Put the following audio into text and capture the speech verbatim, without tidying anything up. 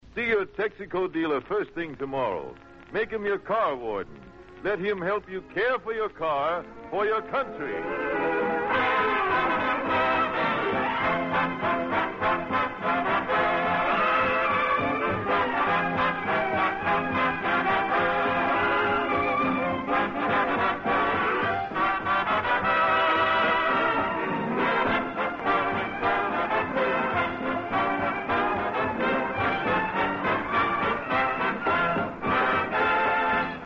See your Texaco dealer first thing tomorrow. Make him your car warden. Let him help you care for your car for your country.